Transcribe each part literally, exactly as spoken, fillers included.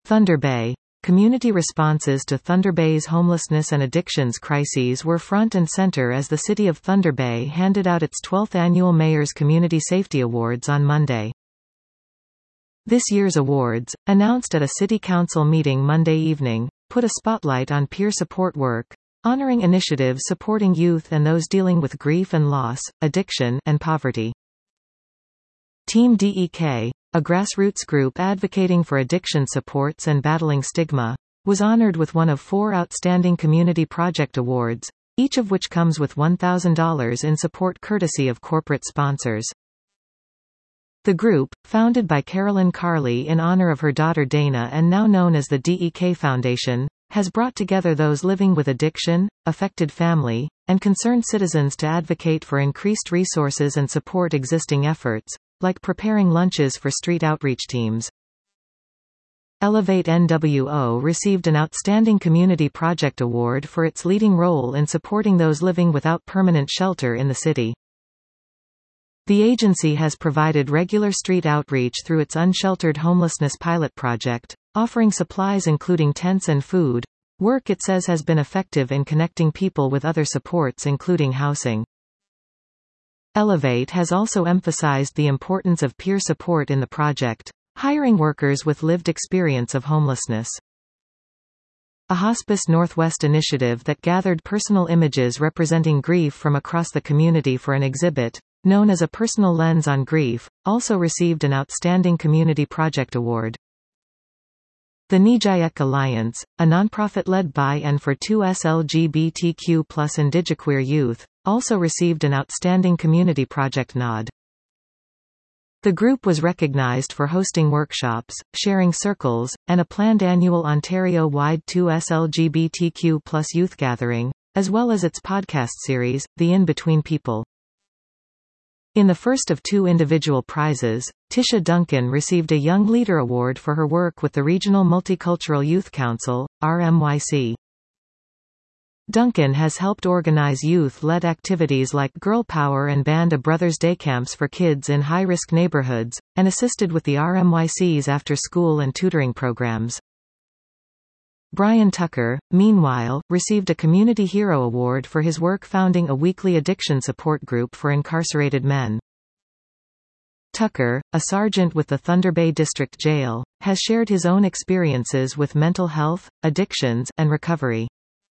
Thunder Bay. Community responses to Thunder Bay's homelessness and addictions crises were front and center as the city of Thunder Bay handed out its twelfth annual Mayor's Community Safety Awards on Monday. This year's awards, announced at a city council meeting Monday evening, put a spotlight on peer support work, honoring initiatives supporting youth and those dealing with grief and loss, addiction, and poverty. Team D E K, a grassroots group advocating for addiction supports and battling stigma, was honored with one of four Outstanding Community Project Awards, each of which comes with one thousand dollars in support courtesy of corporate sponsors. The group, founded by Carolyn Carley in honor of her daughter Dana and now known as the D E K Foundation, has brought together those living with addiction, affected family, and concerned citizens to advocate for increased resources and support existing efforts, like preparing lunches for street outreach teams. Elevate N W O received an Outstanding Community Project Award for its leading role in supporting those living without permanent shelter in the city. The agency has provided regular street outreach through its Unsheltered Homelessness Pilot Project, offering supplies including tents and food, work it says has been effective in connecting people with other supports including housing. Elevate has also emphasized the importance of peer support in the project, hiring workers with lived experience of homelessness. A Hospice Northwest initiative that gathered personal images representing grief from across the community for an exhibit, known as A Personal Lens on Grief, also received an Outstanding Community Project Award. The Nijayek Alliance, a nonprofit led by and for two L G B T Q plus indigiqueer youth, also received an Outstanding Community Project nod. The group was recognized for hosting workshops, sharing circles, and a planned annual Ontario-wide two L G B T Q plus youth gathering, as well as its podcast series, The In-Between People. In the first of two individual prizes, Tisha Duncan received a Young Leader Award for her work with the Regional Multicultural Youth Council, R M Y C. Duncan has helped organize youth-led activities like Girl Power and Band a Brothers Day camps for kids in high-risk neighborhoods, and assisted with the R M Y C's after-school and tutoring programs. Brian Tucker, meanwhile, received a Community Hero Award for his work founding a weekly addiction support group for incarcerated men. Tucker, a sergeant with the Thunder Bay District Jail, has shared his own experiences with mental health, addictions, and recovery.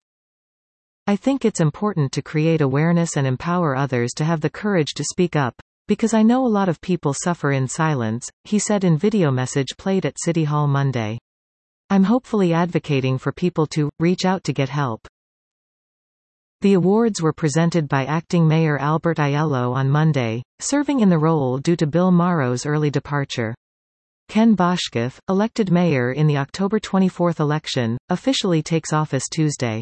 I think it's important to create awareness and empower others to have the courage to speak up, because I know a lot of people suffer in silence, he said in video message played at City Hall Monday. I'm hopefully advocating for people to reach out to get help. The awards were presented by Acting Mayor Albert Aiello on Monday, serving in the role due to Bill Morrow's early departure. Ken Boshkoff, elected mayor in the October twenty-fourth election, officially takes office Tuesday.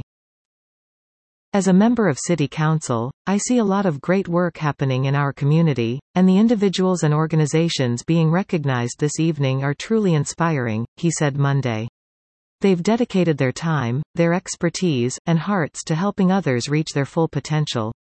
As a member of City Council, I see a lot of great work happening in our community, and the individuals and organizations being recognized this evening are truly inspiring, he said Monday. They've dedicated their time, their expertise, and hearts to helping others reach their full potential.